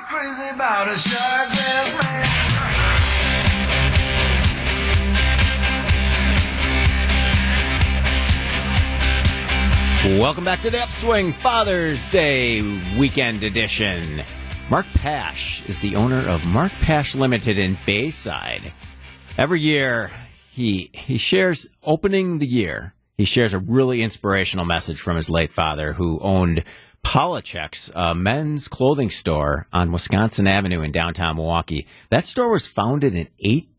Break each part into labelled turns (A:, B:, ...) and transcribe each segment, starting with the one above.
A: crazy about a shark, this man.
B: Welcome back to the Upswing Father's Day Weekend Edition. Mark Pash is the owner of Mark Pash Limited in Bayside. Every year, he shares, opening the year, he shares a really inspirational message from his late father, who owned Polachek's, a men's clothing store on Wisconsin Avenue in downtown Milwaukee. That store was founded in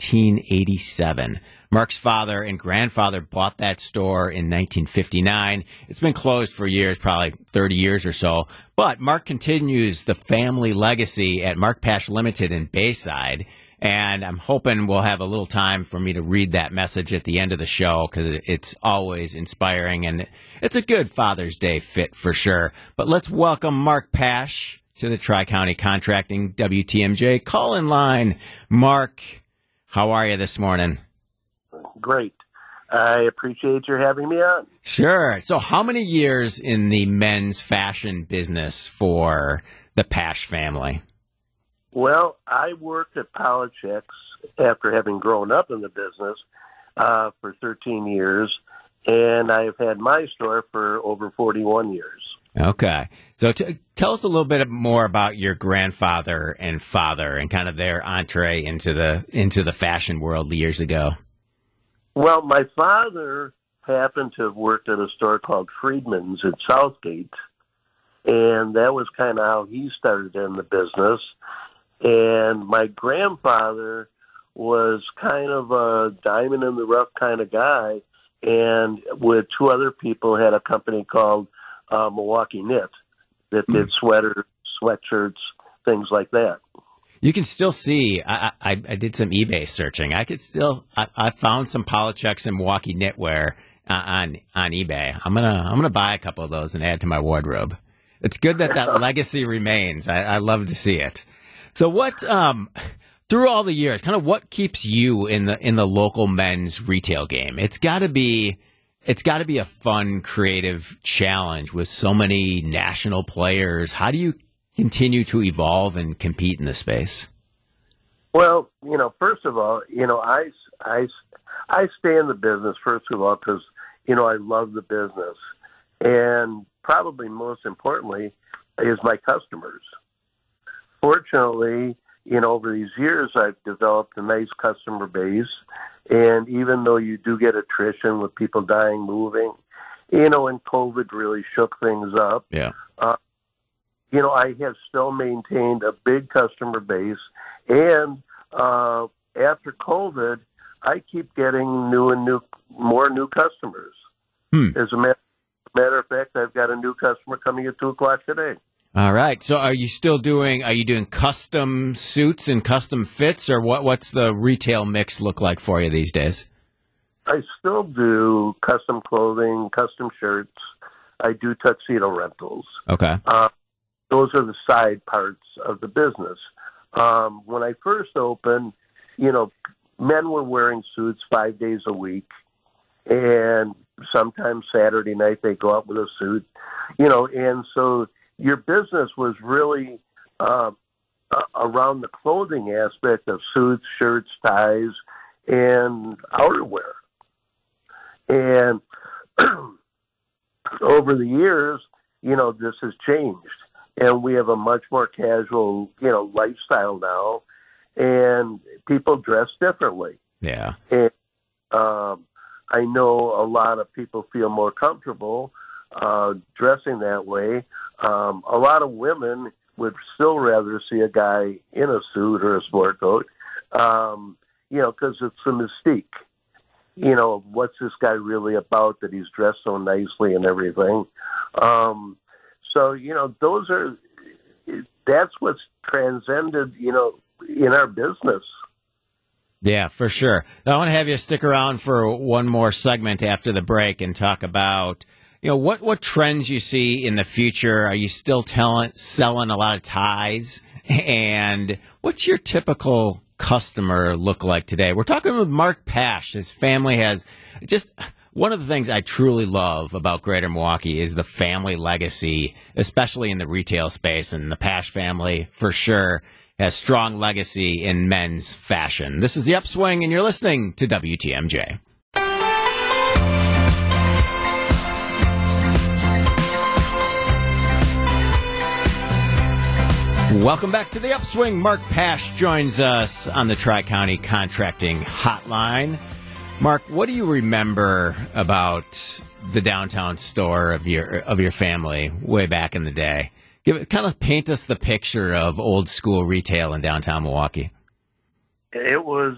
B: 1887. Mark's father and grandfather bought that store in 1959. It's been closed for years, probably 30 years or so. But Mark continues the family legacy at Mark Pash Limited in Bayside. And I'm hoping we'll have a little time for me to read that message at the end of the show, because it's always inspiring and it's a good Father's Day fit for sure. But let's welcome Mark Pash to the Tri-County Contracting WTMJ call-in line. Mark, how are you this morning?
C: Great. I appreciate your having me on.
B: Sure. So how many years in the men's fashion business for the Pash family?
C: Well, I worked at Polachek's after having grown up in the business for 13 years, and I've had my store for over 41 years.
B: Okay. So tell us a little bit more about your grandfather and father and kind of their entree into the fashion world years ago.
C: Well, my father happened to have worked at a store called Friedman's in Southgate, and that was kind of how he started in the business. And my grandfather was kind of a diamond in the rough kind of guy, and with two other people had a company called Milwaukee Knit that did sweaters, sweatshirts, things like that.
B: You can still see, I did some eBay searching. I found some Polachek's and Milwaukee knitwear on eBay. I'm gonna buy a couple of those and add to my wardrobe. It's good that legacy remains. I love to see it. So what, through all the years, kind of what keeps you in the local men's retail game? It's gotta be a fun, creative challenge with so many national players. How do you continue to evolve and compete in the space?
C: Well, first of all, I stay in the business, first of all, because, I love the business. And probably most importantly is my customers. Fortunately, over these years, I've developed a nice customer base. And even though you do get attrition with people dying, moving, and COVID really shook things up.
B: Yeah.
C: I have still maintained a big customer base, and after COVID, I keep getting more new customers. As a matter of fact, I've got a new customer coming at 2:00 today.
B: All right. So are you doing custom suits and custom fits, or what's the retail mix look like for you these days?
C: I still do custom clothing, custom shirts. I do tuxedo rentals.
B: Okay.
C: Those are the side parts of the business. When I first opened, men were wearing suits 5 days a week, and sometimes Saturday night they go out with a suit, and so your business was really around the clothing aspect of suits, shirts, ties, and outerwear. And over the years, this has changed. And we have a much more casual, lifestyle now, and people dress differently.
B: Yeah.
C: And I know a lot of people feel more comfortable dressing that way. A lot of women would still rather see a guy in a suit or a sport coat, because it's a mystique. What's this guy really about that he's dressed so nicely and everything? So, that's what's transcended, in our business.
B: Yeah, for sure. I want to have you stick around for one more segment after the break and talk about, what trends you see in the future. Are you still selling a lot of ties? And what's your typical customer look like today? We're talking with Mark Pash. His family has just One of the things I truly love about Greater Milwaukee is the family legacy, especially in the retail space. And the Pash family, for sure, has strong legacy in men's fashion. This is The Upswing, and you're listening to WTMJ. Welcome back to The Upswing. Mark Pash joins us on the Tri-County Contracting Hotline. Mark, what do you remember about the downtown store of your family way back in the day? Kind of paint us the picture of old school retail in downtown Milwaukee.
C: It was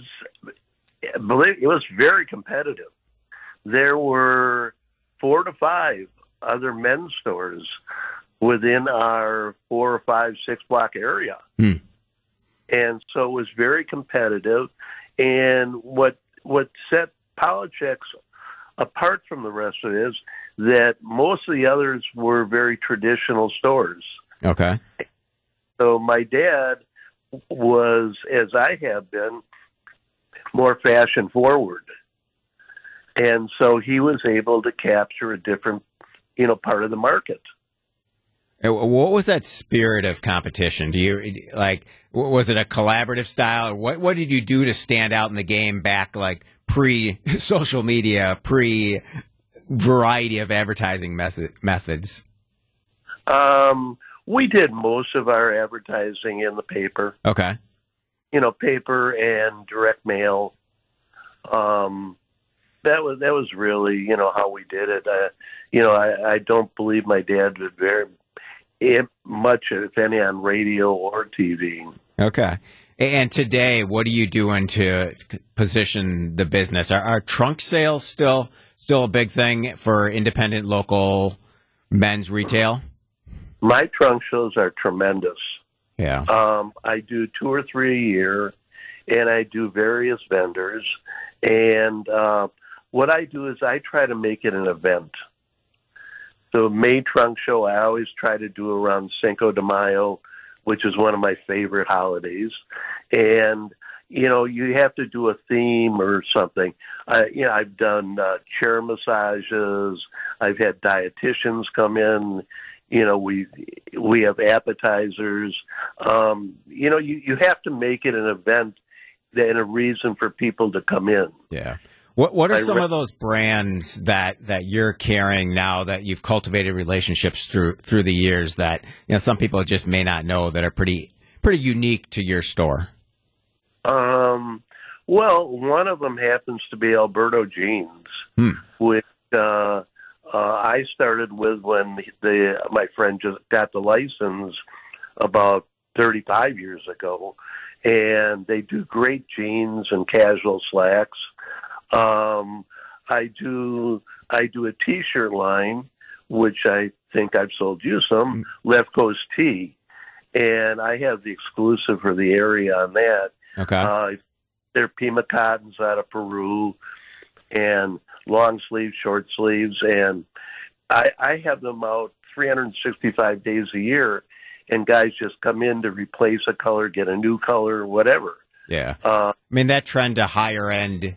C: very competitive. There were 4 to 5 other men's stores within our 4 or 5, 6 block area. And so it was very competitive. And what set Polychek apart from the rest of it is that most of the others were very traditional stores.
B: Okay.
C: So my dad was, as I have been, more fashion forward. And so he was able to capture a different, part of the market.
B: What was that spirit of competition? Was it a collaborative style, or what did you do to stand out in the game back, like pre-social media, pre-variety of advertising methods?
C: We did most of our advertising in the paper.
B: Okay.
C: Paper and direct mail. That was really, how we did it. I don't believe my dad did very much, if any, on radio or TV.
B: Okay. And today, what are you doing to position the business? Are trunk sales still a big thing for independent local men's retail?
C: My trunk shows are tremendous.
B: Yeah.
C: I do 2 or 3 a year, and I do various vendors. And what I do is I try to make it an event. So May Trunk Show, I always try to do around Cinco de Mayo, which is one of my favorite holidays. And, you have to do a theme or something. I've done chair massages. I've had dietitians come in. We have appetizers. You have to make it an event and a reason for people to come in.
B: Yeah. What are some of those brands that you're carrying now that you've cultivated relationships through the years that some people just may not know that are pretty unique to your store?
C: Well, one of them happens to be Alberto Jeans, which I started with when my friend just got the license about 35 years ago, and they do great jeans and casual slacks. I do a T-shirt line, which I think I've sold you some, Left Coast Tee, and I have the exclusive for the area on that.
B: Okay.
C: They're Pima cottons out of Peru, and long sleeves, short sleeves, and I have them out 365 days a year, and guys just come in to replace a color, get a new color, whatever.
B: Yeah. That trend to higher end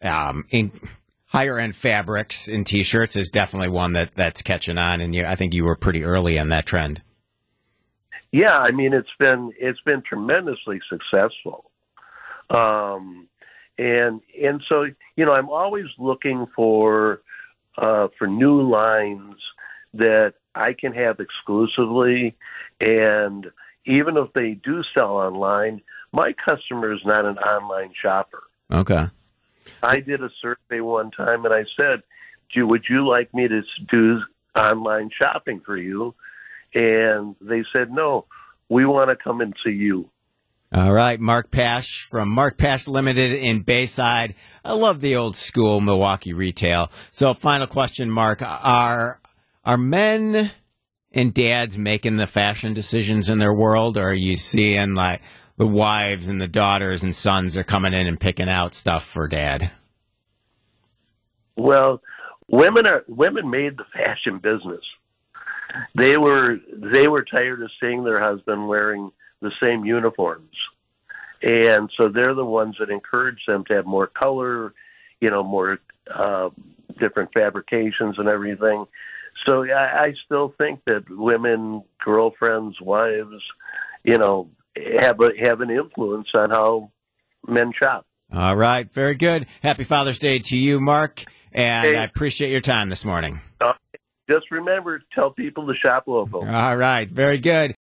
B: fabrics in T-shirts is definitely one that's catching on, and I think you were pretty early on that trend.
C: Yeah, it's been tremendously successful, and so I'm always looking for new lines that I can have exclusively, and even if they do sell online, my customer is not an online shopper.
B: Okay.
C: I did a survey one time, and I said, would you like me to do online shopping for you? And they said, no, we want to come and see you.
B: All right, Mark Pash from Mark Pash Limited in Bayside. I love the old school Milwaukee retail. So final question, Mark, are men and dads making the fashion decisions in their world, or are you seeing like the wives and the daughters and sons are coming in and picking out stuff for dad?
C: Well, women made the fashion business. They were tired of seeing their husband wearing the same uniforms, and so they're the ones that encourage them to have more color, more different fabrications and everything. So I still think that women, girlfriends, wives, have an influence on how men shop.
B: All right. Very good. Happy Father's Day to you, Mark. And I appreciate your time this morning.
C: Just remember, tell people to shop local.
B: All right. Very good.